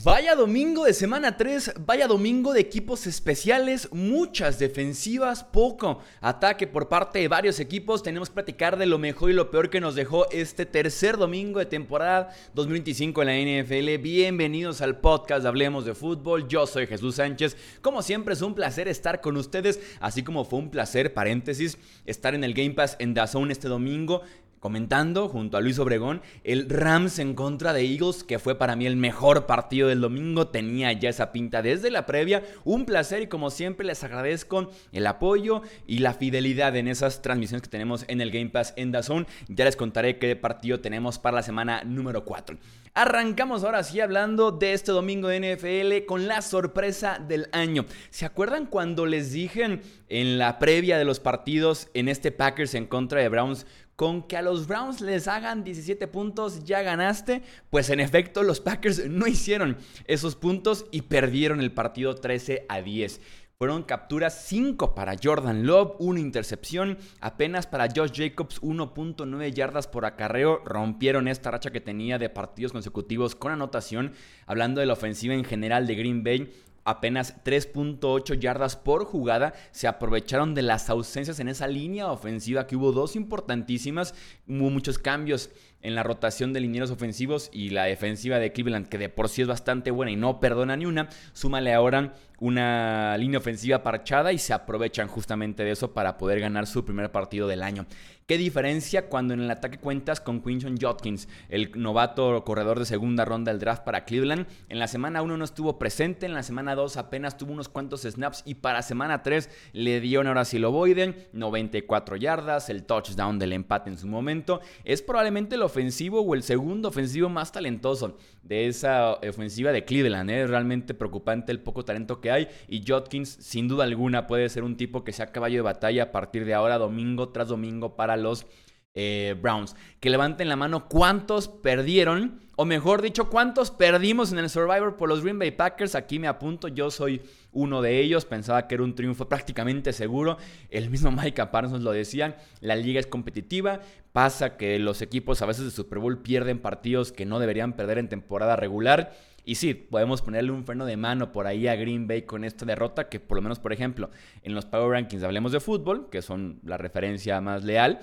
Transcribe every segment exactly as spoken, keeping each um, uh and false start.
Vaya domingo de semana tres, vaya domingo de equipos especiales, muchas defensivas, poco ataque por parte de varios equipos. Tenemos que platicar de lo mejor y lo peor que nos dejó este tercer domingo de temporada dos mil veinticinco en la N F L. Bienvenidos al podcast de Hablemos de Fútbol. Yo soy Jesús Sánchez. Como siempre es un placer estar con ustedes, así como fue un placer, paréntesis, estar en el Game Pass en D A Z N este domingo, comentando junto a Luis Obregón el Rams en contra de Eagles, que fue para mí el mejor partido del domingo. Tenía ya esa pinta desde la previa. Un placer y como siempre les agradezco el apoyo y la fidelidad en esas transmisiones que tenemos en el Game Pass en D A Z N. Ya les contaré qué partido tenemos para la semana número cuatro. Arrancamos ahora sí hablando de este domingo de N F L con la sorpresa del año. ¿Se acuerdan cuando les dije en la previa de los partidos en este Packers en contra de Browns, con que a los Browns les hagan diecisiete puntos ya ganaste? Pues en efecto los Packers no hicieron esos puntos y perdieron el partido trece a diez. Fueron capturas cinco para Jordan Love, una intercepción, apenas para Josh Jacobs uno punto nueve yardas por acarreo. Rompieron esta racha que tenía de partidos consecutivos con anotación. Hablando de la ofensiva en general de Green Bay, apenas tres punto ocho yardas por jugada. Se aprovecharon de las ausencias en esa línea ofensiva, que hubo dos importantísimas. Hubo muchos cambios en la rotación de linieros ofensivos, y la defensiva de Cleveland, que de por sí es bastante buena y no perdona ni una, súmale ahora una línea ofensiva parchada y se aprovechan justamente de eso para poder ganar su primer partido del año. ¿Qué diferencia cuando en el ataque cuentas con Quinton Judkins, el novato corredor de segunda ronda del draft para Cleveland? En la semana uno no estuvo presente, en la semana dos apenas tuvo unos cuantos snaps y para semana tres le dieron ahora sí lo Boyden, noventa y cuatro yardas, el touchdown del empate en su momento. Es probablemente el ofensivo o el segundo ofensivo más talentoso de esa ofensiva de Cleveland. Es realmente preocupante el poco talento que hay, y Judkins sin duda alguna puede ser un tipo que sea caballo de batalla a partir de ahora, domingo tras domingo, para los eh, Browns. Que levanten la mano cuántos perdieron, o mejor dicho, cuántos perdimos en el Survivor por los Green Bay Packers. Aquí me apunto, yo soy uno de ellos. Pensaba que era un triunfo prácticamente seguro. El mismo Micah Parsons lo decía, la liga es competitiva. Pasa que los equipos a veces de Super Bowl pierden partidos que no deberían perder en temporada regular. Y sí, podemos ponerle un freno de mano por ahí a Green Bay con esta derrota, que por lo menos, por ejemplo, en los Power Rankings Hablemos de Fútbol, que son la referencia más leal,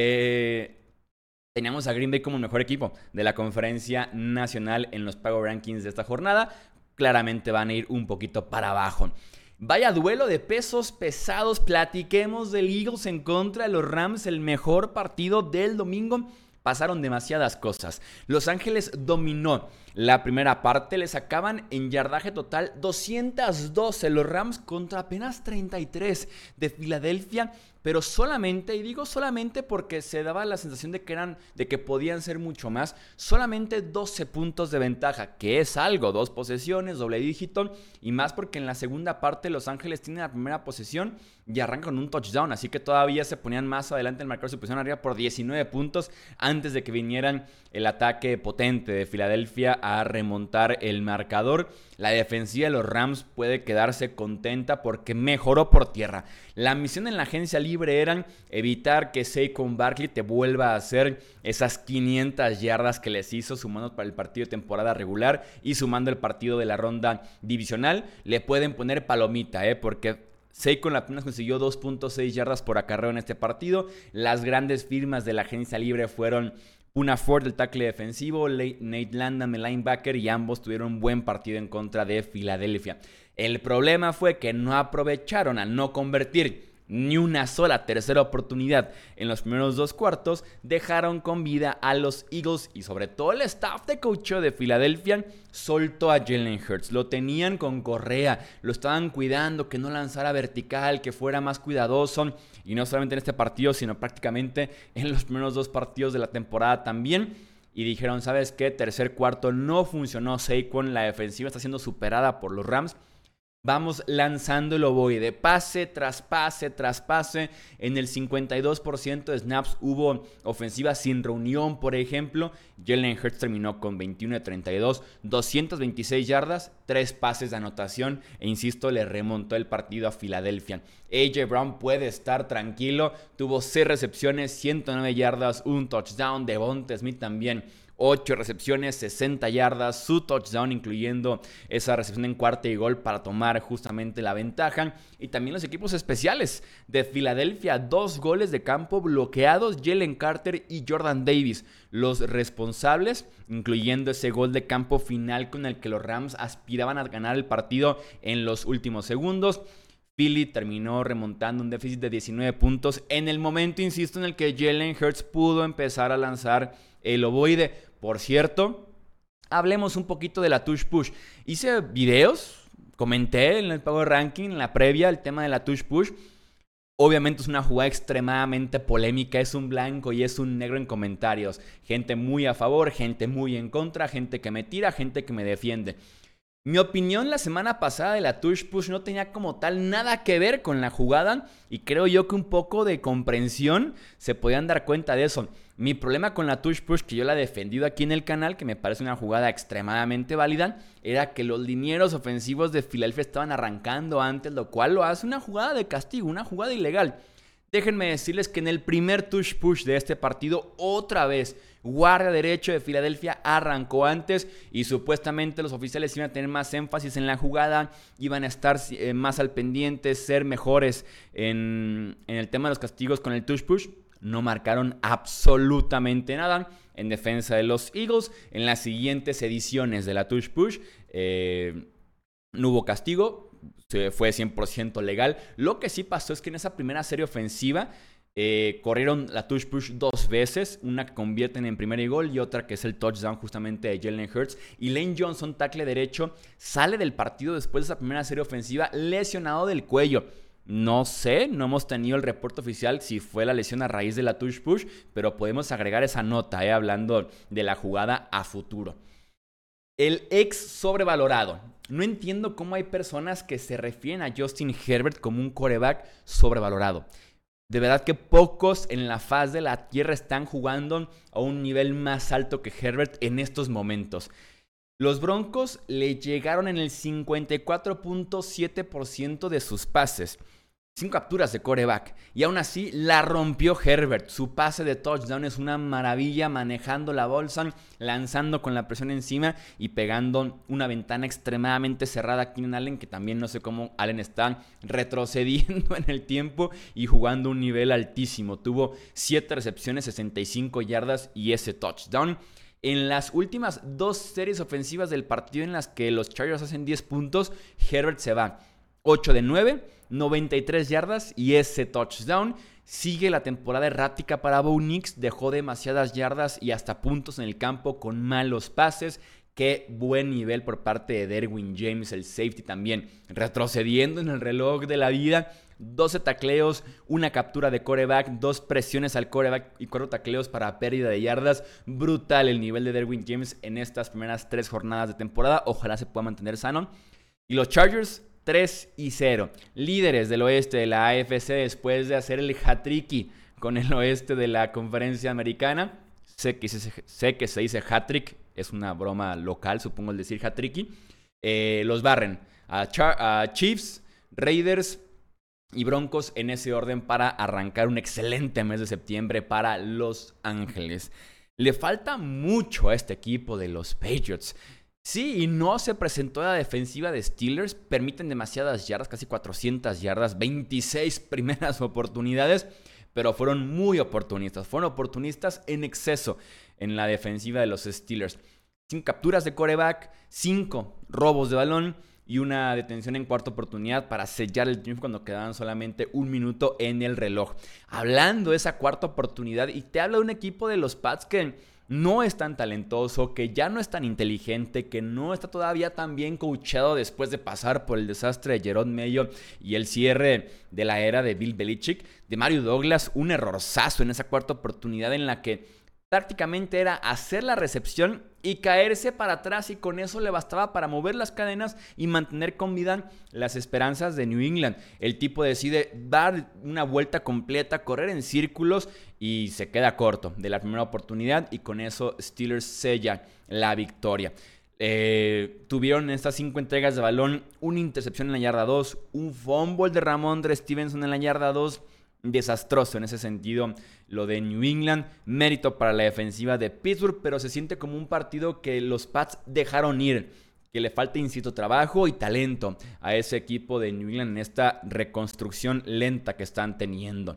eh, teníamos a Green Bay como el mejor equipo de la conferencia nacional en los Power Rankings de esta jornada. Claramente van a ir un poquito para abajo. Vaya duelo de pesos pesados. Platiquemos del Eagles en contra de los Rams, el mejor partido del domingo. Pasaron demasiadas cosas. Los Ángeles dominó la primera parte. Le sacaban en yardaje total doscientos doce los Rams contra apenas treinta y tres de Filadelfia. Pero solamente, y digo solamente porque se daba la sensación de que eran, de que podían ser mucho más, solamente doce puntos de ventaja, que es algo, dos posesiones, doble dígito, y más porque en la segunda parte Los Ángeles tienen la primera posesión y arrancan con un touchdown, así que todavía se ponían más adelante en el marcador, se pusieron arriba por diecinueve puntos antes de que vinieran el ataque potente de Filadelfia a remontar el marcador. La defensiva de los Rams puede quedarse contenta porque mejoró por tierra. La misión en la agencia libre era evitar que Saquon Barkley te vuelva a hacer esas quinientas yardas que les hizo, sumando para el partido de temporada regular y sumando el partido de la ronda divisional. Le pueden poner palomita, ¿eh? porque Saquon apenas consiguió dos punto seis yardas por acarreo en este partido. Las grandes firmas de la agencia libre fueron Poona Ford, el tackle defensivo, Nate Landman, el linebacker, y ambos tuvieron un buen partido en contra de Filadelfia. El problema fue que no aprovecharon al no convertir ni una sola tercera oportunidad en los primeros dos cuartos. Dejaron con vida a los Eagles, y sobre todo el staff de coacheo de Filadelfia soltó a Jalen Hurts. Lo tenían con correa, lo estaban cuidando, que no lanzara vertical, que fuera más cuidadoso, y no solamente en este partido, sino prácticamente en los primeros dos partidos de la temporada también. Y dijeron, ¿sabes qué? Tercer cuarto no funcionó Saquon, la defensiva está siendo superada por los Rams. Vamos lanzando el ovoide, pase tras pase tras pase. En el cincuenta y dos por ciento de snaps hubo ofensiva sin reunión, por ejemplo. Jalen Hurts terminó con veintiuno de treinta y dos, doscientas veintiséis yardas, tres pases de anotación. E insisto, le remontó el partido a Filadelfia. A J Brown puede estar tranquilo. Tuvo seis recepciones, ciento nueve yardas, un touchdown. Devonta Smith también ocho recepciones, sesenta yardas, su touchdown, incluyendo esa recepción en cuarta y gol para tomar justamente la ventaja. Y también los equipos especiales de Filadelfia, dos goles de campo bloqueados, Jalen Carter y Jordan Davis, los responsables, incluyendo ese gol de campo final con el que los Rams aspiraban a ganar el partido en los últimos segundos. Philly terminó remontando un déficit de diecinueve puntos en el momento, insisto, en el que Jalen Hurts pudo empezar a lanzar el ovoide. Por cierto, hablemos un poquito de la touch push. Hice videos, comenté en el Power Ranking, en la previa, el tema de la touch push. Obviamente es una jugada extremadamente polémica, es un blanco y es un negro en comentarios. Gente muy a favor, gente muy en contra, gente que me tira, gente que me defiende. Mi opinión la semana pasada de la touch push no tenía como tal nada que ver con la jugada y creo yo que un poco de comprensión se podían dar cuenta de eso. Mi problema con la touch push, que yo la he defendido aquí en el canal, que me parece una jugada extremadamente válida, era que los linieros ofensivos de Filadelfia estaban arrancando antes, lo cual lo hace una jugada de castigo, una jugada ilegal. Déjenme decirles que en el primer touch push de este partido, otra vez, guardia derecho de Filadelfia arrancó antes y supuestamente los oficiales iban a tener más énfasis en la jugada, iban a estar eh, más al pendiente, ser mejores en, en el tema de los castigos con el touch push. No marcaron absolutamente nada en defensa de los Eagles. En las siguientes ediciones de la touch push eh, no hubo castigo. Fue cien por ciento legal. Lo que sí pasó es que en esa primera serie ofensiva eh, corrieron la touch push dos veces. Una que convierten en primer y gol y otra que es el touchdown justamente de Jalen Hurts. Y Lane Johnson, tackle derecho, sale del partido después de esa primera serie ofensiva lesionado del cuello. No sé, no hemos tenido el reporte oficial si fue la lesión a raíz de la touch push, pero podemos agregar esa nota, eh, hablando de la jugada a futuro. El ex sobrevalorado. No entiendo cómo hay personas que se refieren a Justin Herbert como un quarterback sobrevalorado. De verdad que pocos en la faz de la tierra están jugando a un nivel más alto que Herbert en estos momentos. Los Broncos le llegaron en el cincuenta y cuatro punto siete por ciento de sus pases. Cinco capturas de quarterback. Y aún así la rompió Herbert. Su pase de touchdown es una maravilla, manejando la bolsa, lanzando con la presión encima y pegando una ventana extremadamente cerrada a Keenan Allen, que también no sé cómo Allen está retrocediendo en el tiempo y jugando un nivel altísimo. Tuvo siete recepciones, sesenta y cinco yardas y ese touchdown. En las últimas dos series ofensivas del partido en las que los Chargers hacen diez puntos, Herbert se va ocho de nueve, noventa y tres yardas y ese touchdown. Sigue la temporada errática para Bo Nix, dejó demasiadas yardas y hasta puntos en el campo con malos pases. Qué buen nivel por parte de Derwin James, el safety también, retrocediendo en el reloj de la vida. doce tacleos, una captura de quarterback, dos presiones al quarterback y cuatro tacleos para pérdida de yardas. Brutal el nivel de Derwin James en estas primeras tres jornadas de temporada. Ojalá se pueda mantener sano. Y los Chargers, tres y cero. Líderes del oeste de la A F C después de hacer el hat-tricky con el oeste de la conferencia americana. Sé que se, sé que se dice hat-trick. Es una broma local, supongo, el decir hat-tricky. Eh, los barren a, Char- a Chiefs, Raiders y Broncos en ese orden para arrancar un excelente mes de septiembre para Los Ángeles. Le falta mucho a este equipo de los Patriots. Sí, y no se presentó la defensiva de Steelers. Permiten demasiadas yardas, casi cuatrocientas yardas, veintiséis primeras oportunidades, pero fueron muy oportunistas. Fueron oportunistas en exceso en la defensiva de los Steelers. Cinco capturas de quarterback, cinco robos de balón y una detención en cuarta oportunidad para sellar el triunfo cuando quedaban solamente un minuto en el reloj. Hablando de esa cuarta oportunidad, y te habla de un equipo de los Pats que no es tan talentoso, que ya no es tan inteligente, que no está todavía tan bien coachado después de pasar por el desastre de Jerome Mayo y el cierre de la era de Bill Belichick. De Mario Douglas, un errorzazo en esa cuarta oportunidad en la que prácticamente era hacer la recepción y caerse para atrás, y con eso le bastaba para mover las cadenas y mantener con vida las esperanzas de New England. El tipo decide dar una vuelta completa, correr en círculos y se queda corto de la primera oportunidad, y con eso Steelers sella la victoria. Eh, tuvieron en estas cinco entregas de balón una intercepción en la yarda dos, un fumble de Ramondre Stevenson en la yarda dos, desastroso en ese sentido lo de New England. Mérito para la defensiva de Pittsburgh, pero se siente como un partido que los Pats dejaron ir, que le falta, insisto, trabajo y talento a ese equipo de New England en esta reconstrucción lenta que están teniendo.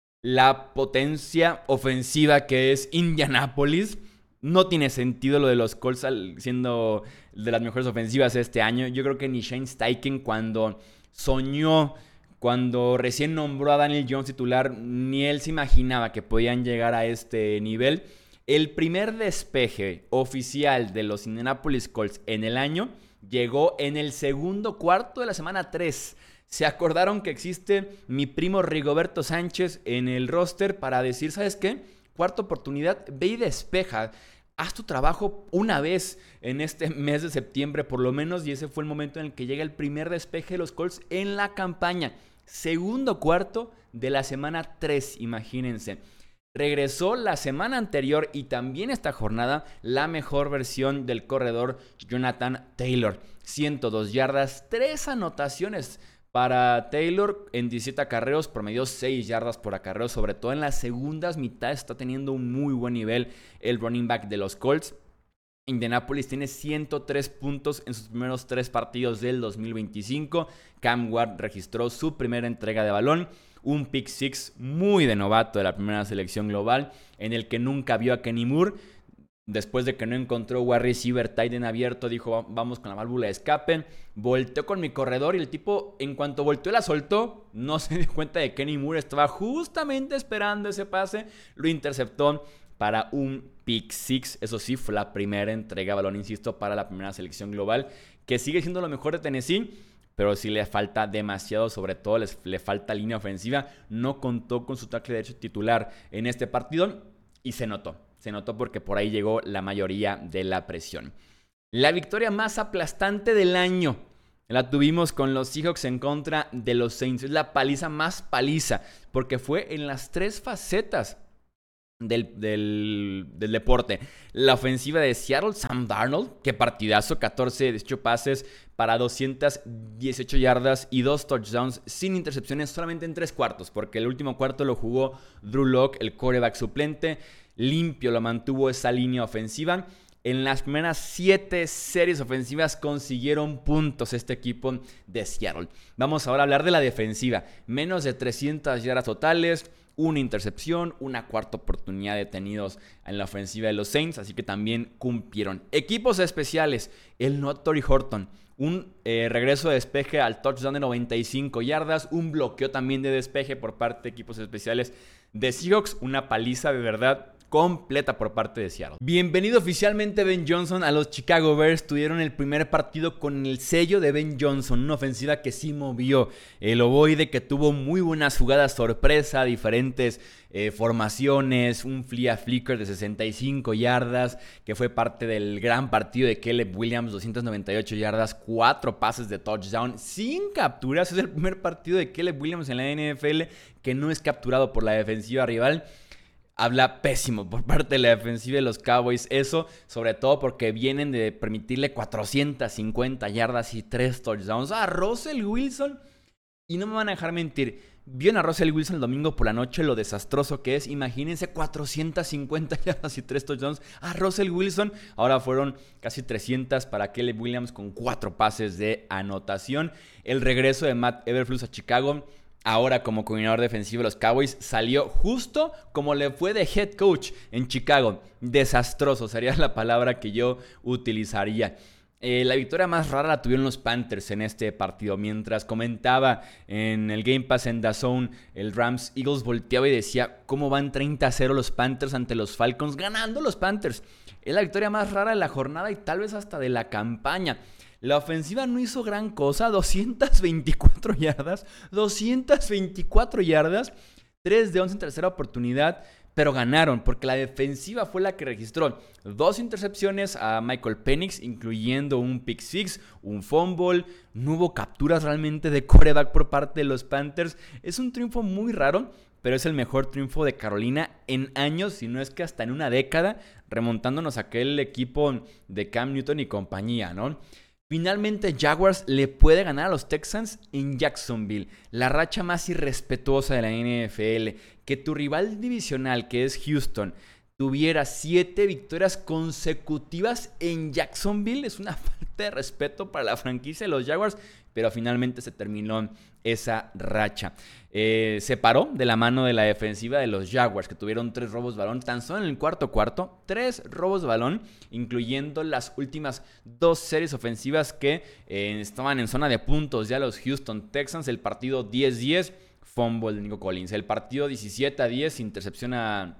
La potencia ofensiva que es Indianapolis, no tiene sentido lo de los Colts siendo de las mejores ofensivas este año. Yo creo que ni Shane Steichen, cuando soñó, cuando recién nombró a Daniel Jones titular, ni él se imaginaba que podían llegar a este nivel. El primer despeje oficial de los Indianapolis Colts en el año llegó en el segundo cuarto de la semana tres. Se acordaron que existe mi primo Rigoberto Sánchez en el roster para decir, ¿sabes qué? Cuarta oportunidad, ve y despeja. Haz tu trabajo una vez en este mes de septiembre por lo menos, y ese fue el momento en el que llega el primer despeje de los Colts en la campaña. Segundo cuarto de la semana tres, imagínense. Regresó la semana anterior y también esta jornada la mejor versión del corredor Jonathan Taylor. ciento dos yardas, tres anotaciones para Taylor en diecisiete acarreos, promedió seis yardas por acarreo. Sobre todo en las segundas mitades está teniendo un muy buen nivel el running back de los Colts. Indianapolis tiene ciento tres puntos en sus primeros tres partidos del dos mil veinticinco. Cam Ward registró su primera entrega de balón. Un pick six muy de novato de la primera selección global, en el que nunca vio a Kenny Moore. Después de que no encontró wide receiver tight end abierto, dijo vamos con la válvula de escape. Volteó con mi corredor y el tipo, en cuanto volteó, la soltó. No se dio cuenta de que Kenny Moore estaba justamente esperando ese pase. Lo interceptó para un pick six. Eso sí, fue la primera entrega de balón, insisto, para la primera selección global, que sigue siendo lo mejor de Tennessee, pero sí le falta demasiado. Sobre todo les, le falta línea ofensiva. No contó con su tackle derecho titular en este partido y se notó. Se notó porque por ahí llegó la mayoría de la presión. La victoria más aplastante del año la tuvimos con los Seahawks en contra de los Saints. Es la paliza más paliza, porque fue en las tres facetas Del, del, del deporte. La ofensiva de Seattle, Sam Darnold, qué partidazo, catorce de dieciocho pases para doscientas dieciocho yardas y dos touchdowns sin intercepciones, solamente en tres cuartos, porque el último cuarto lo jugó Drew Lock, el quarterback suplente. Limpio lo mantuvo esa línea ofensiva. En las primeras siete series ofensivas consiguieron puntos este equipo de Seattle. Vamos ahora a hablar de la defensiva. Menos de trescientas yardas totales, una intercepción, una cuarta oportunidad detenidos en la ofensiva de los Saints, así que también cumplieron. Equipos especiales, el novato Tory Horton, un eh, regreso de despeje al touchdown de noventa y cinco yardas, un bloqueo también de despeje por parte de equipos especiales de Seahawks, una paliza de verdad completa por parte de Seattle. Bienvenido oficialmente Ben Johnson a los Chicago Bears. Tuvieron el primer partido con el sello de Ben Johnson, una ofensiva que sí movió. El ovoide que tuvo muy buenas jugadas sorpresa, diferentes eh, formaciones, un flea flicker de sesenta y cinco yardas, que fue parte del gran partido de Caleb Williams, doscientas noventa y ocho yardas, cuatro pases de touchdown, sin capturas. Es el primer partido de Caleb Williams en la N F L que no es capturado por la defensiva rival. Habla pésimo por parte de la defensiva de los Cowboys. Eso, sobre todo porque vienen de permitirle cuatrocientas cincuenta yardas y tres touchdowns a Russell Wilson. Y no me van a dejar mentir. Vieron a Russell Wilson el domingo por la noche lo desastroso que es. Imagínense cuatrocientas cincuenta yardas y tres touchdowns a Russell Wilson. Ahora fueron casi trescientas para Caleb Williams con cuatro pases de anotación. El regreso de Matt Eberflus a Chicago, ahora como coordinador defensivo de los Cowboys, salió justo como le fue de head coach en Chicago. Desastroso sería la palabra que yo utilizaría. Eh, la victoria más rara la tuvieron los Panthers en este partido. Mientras comentaba en el Game Pass en D A Z N, el Rams Eagles volteaba y decía cómo van treinta a cero los Panthers ante los Falcons, ganando los Panthers. Es la victoria más rara de la jornada y tal vez hasta de la campaña. La ofensiva no hizo gran cosa, doscientas veinticuatro yardas, doscientas veinticuatro yardas, tres de once en tercera oportunidad, pero ganaron porque la defensiva fue la que registró dos intercepciones a Michael Penix, incluyendo un pick six, un fumble. No hubo capturas realmente de quarterback por parte de los Panthers. Es un triunfo muy raro, pero es el mejor triunfo de Carolina en años, si no es que hasta en una década, remontándonos a aquel equipo de Cam Newton y compañía, ¿no? Finalmente Jaguars le puede ganar a los Texans en Jacksonville, la racha más irrespetuosa de la N F L. Que tu rival divisional, que es Houston, tuviera siete victorias consecutivas en Jacksonville es una falta de respeto para la franquicia de los Jaguars, pero finalmente se terminó esa racha. Eh, se paró de la mano de la defensiva de los Jaguars, que tuvieron tres robos de balón, tan solo en el cuarto cuarto, tres robos de balón, incluyendo las últimas dos series ofensivas que eh, estaban en zona de puntos. Ya los Houston Texans, el partido diez diez, fumble de Nico Collins. El partido diecisiete a diez, intercepción a...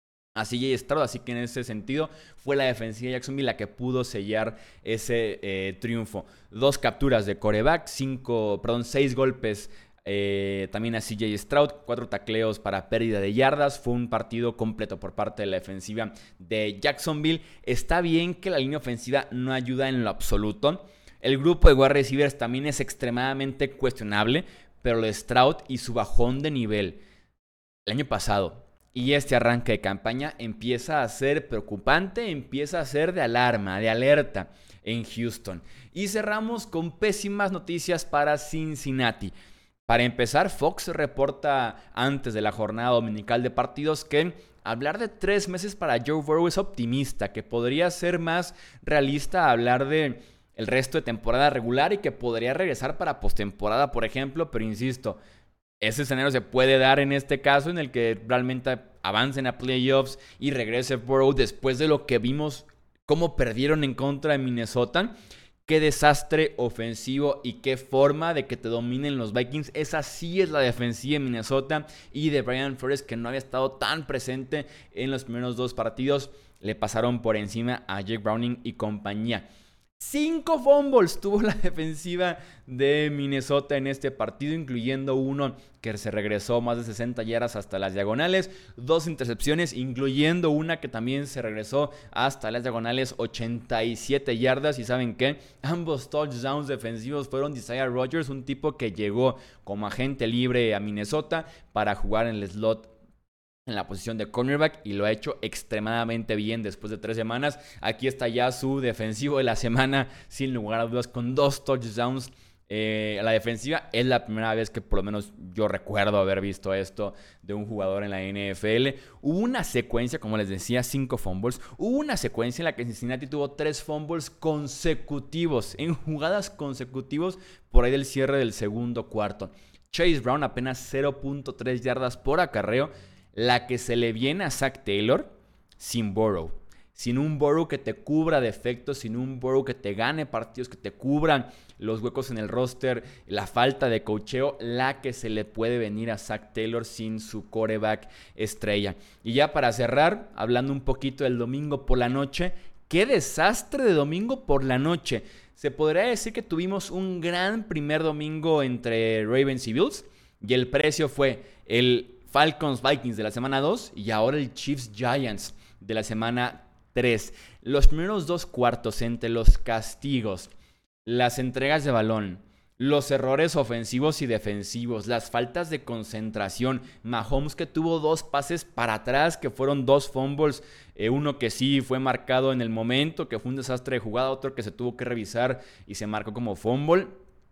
a C J Stroud, así que en ese sentido fue la defensiva de Jacksonville la que pudo sellar ese eh, triunfo. Dos capturas de quarterback, cinco, perdón, seis golpes eh, también a C J Stroud, cuatro tacleos para pérdida de yardas. Fue un partido completo por parte de la defensiva de Jacksonville. Está bien que la línea ofensiva no ayuda en lo absoluto. El grupo de wide receivers también es extremadamente cuestionable, pero lo de Stroud y su bajón de nivel el año pasado y este arranque de campaña empieza a ser preocupante, empieza a ser de alarma, de alerta en Houston. Y cerramos con pésimas noticias para Cincinnati. Para empezar, Fox reporta antes de la jornada dominical de partidos que hablar de tres meses para Joe Burrow es optimista, que podría ser más realista hablar de el resto de temporada regular y que podría regresar para postemporada, por ejemplo, pero insisto, ese escenario se puede dar en este caso en el que realmente avancen a playoffs y regrese Burrow después de lo que vimos, cómo perdieron en contra de Minnesota. Qué desastre ofensivo y qué forma de que te dominen los Vikings. Esa sí es la defensiva de Minnesota y de Brian Flores, que no había estado tan presente en los primeros dos partidos. Le pasaron por encima a Jake Browning y compañía. Cinco fumbles tuvo la defensiva de Minnesota en este partido, incluyendo uno que se regresó más de sesenta yardas hasta las diagonales. Dos intercepciones, incluyendo una que también se regresó hasta las diagonales, ochenta y siete yardas. ¿Y saben qué? Ambos touchdowns defensivos fueron de Isaiah Rodgers, un tipo que llegó como agente libre a Minnesota para jugar en el slot en la posición de cornerback y lo ha hecho extremadamente bien después de tres semanas. Aquí está ya su defensivo de la semana, sin lugar a dudas, con dos touchdowns. Eh, la defensiva es la primera vez que por lo menos yo recuerdo haber visto esto de un jugador en la N F L. Hubo una secuencia, como les decía, cinco fumbles. Hubo una secuencia en la que Cincinnati tuvo tres fumbles consecutivos, en jugadas consecutivas por ahí del cierre del segundo cuarto. Chase Brown apenas cero punto tres yardas por acarreo. La que se le viene a Zach Taylor sin Burrow. Sin un Burrow que te cubra defectos, sin un Burrow que te gane partidos, que te cubran los huecos en el roster, la falta de coacheo, la que se le puede venir a Zach Taylor sin su quarterback estrella. Y ya para cerrar, hablando un poquito del domingo por la noche, ¡qué desastre de domingo por la noche! Se podría decir que tuvimos un gran primer domingo entre Ravens y Bills, y el precio fue el Falcons Vikings de la semana dos y ahora el Chiefs Giants de la semana tres. Los primeros dos cuartos entre los castigos, las entregas de balón, los errores ofensivos y defensivos, las faltas de concentración. Mahomes, que tuvo dos pases para atrás, que fueron dos fumbles, eh, uno que sí fue marcado en el momento, que fue un desastre de jugada, otro que se tuvo que revisar y se marcó como fumble.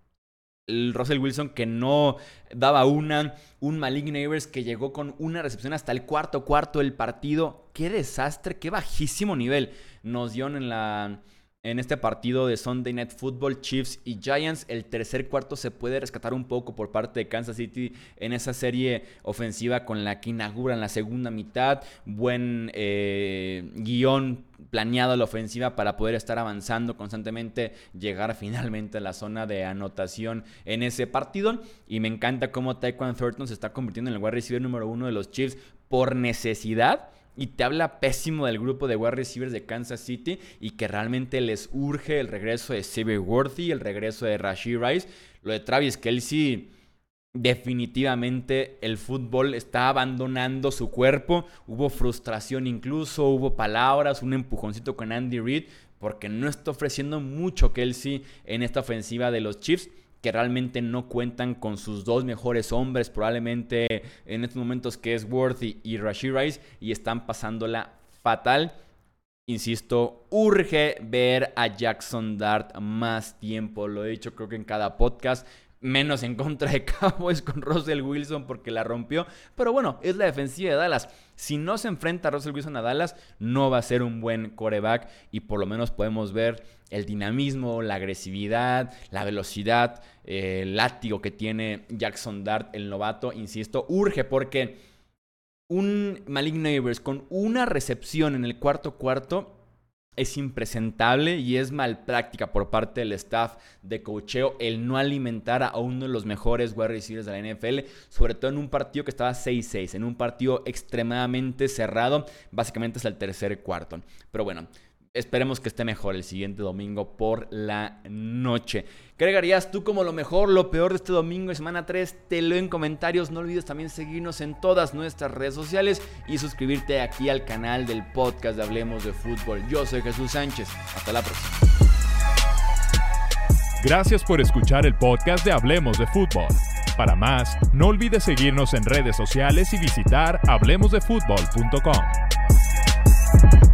El Russell Wilson, que no daba una, un Malik Neighbors que llegó con una recepción hasta el cuarto cuarto del partido. ¡Qué desastre! ¡Qué bajísimo nivel nos dio en, la, en este partido de Sunday Night Football, Chiefs y Giants! El tercer cuarto se puede rescatar un poco por parte de Kansas City en esa serie ofensiva con la que inauguran la segunda mitad. Buen eh, guión planeado a la ofensiva para poder estar avanzando constantemente, llegar finalmente a la zona de anotación en ese partido. Y me encanta cómo Tyquan Thornton se está convirtiendo en el wide receiver número uno de los Chiefs por necesidad. Y te habla pésimo del grupo de wide receivers de Kansas City y que realmente les urge el regreso de Xavier Worthy, el regreso de Rashee Rice. Lo de Travis Kelce, definitivamente el fútbol está abandonando su cuerpo. Hubo frustración incluso, hubo palabras, un empujoncito con Andy Reid, porque no está ofreciendo mucho Kelce en esta ofensiva de los Chiefs, que realmente no cuentan con sus dos mejores hombres probablemente en estos momentos, que es Worthy y Rashee Rice, y están pasándola fatal. Insisto, urge ver a Jackson Dart más tiempo. Lo he dicho creo que en cada podcast. Menos en contra de Cowboys con Russell Wilson porque la rompió. Pero bueno, es la defensiva de Dallas. Si no se enfrenta a Russell Wilson a Dallas, no va a ser un buen quarterback. Y por lo menos podemos ver el dinamismo, la agresividad, la velocidad, eh, el látigo que tiene Jackson Dart, el novato. Insisto, urge porque un Malik Neighbors con una recepción en el cuarto cuarto es impresentable y es malpráctica por parte del staff de coacheo el no alimentar a uno de los mejores wide receivers de la N F L, sobre todo en un partido que estaba seis seis, en un partido extremadamente cerrado, básicamente hasta el tercer cuarto. Pero bueno, esperemos que esté mejor el siguiente domingo por la noche. ¿Qué agregarías tú como lo mejor, lo peor de este domingo de semana tres? Te leo en comentarios. No olvides también seguirnos en todas nuestras redes sociales y suscribirte aquí al canal del podcast de Hablemos de Fútbol. Yo soy Jesús Sánchez. Hasta la próxima. Gracias por escuchar el podcast de Hablemos de Fútbol. Para más, no olvides seguirnos en redes sociales y visitar hablemos de fútbol punto com.